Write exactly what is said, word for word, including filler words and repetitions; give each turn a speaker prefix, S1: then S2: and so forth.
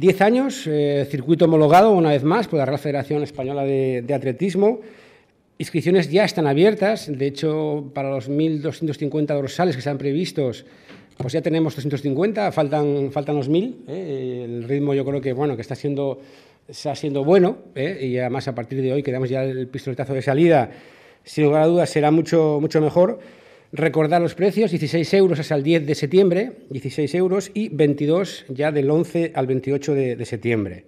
S1: Diez años, eh, circuito homologado una vez más por la Real Federación Española de, de Atletismo. Inscripciones ya están abiertas. De hecho, para los mil doscientos cincuenta dorsales que están previstos, pues ya tenemos doscientos cincuenta, faltan, faltan los mil. ¿eh? El ritmo yo creo que, bueno, que está siendo, está siendo bueno, ¿eh? Y además a partir de hoy que damos ya el pistoletazo de salida, sin lugar a dudas será mucho, mucho mejor. Recordar los precios, dieciséis euros hasta el diez de septiembre, dieciséis euros, y veintidós ya del once al veintiocho de, de septiembre.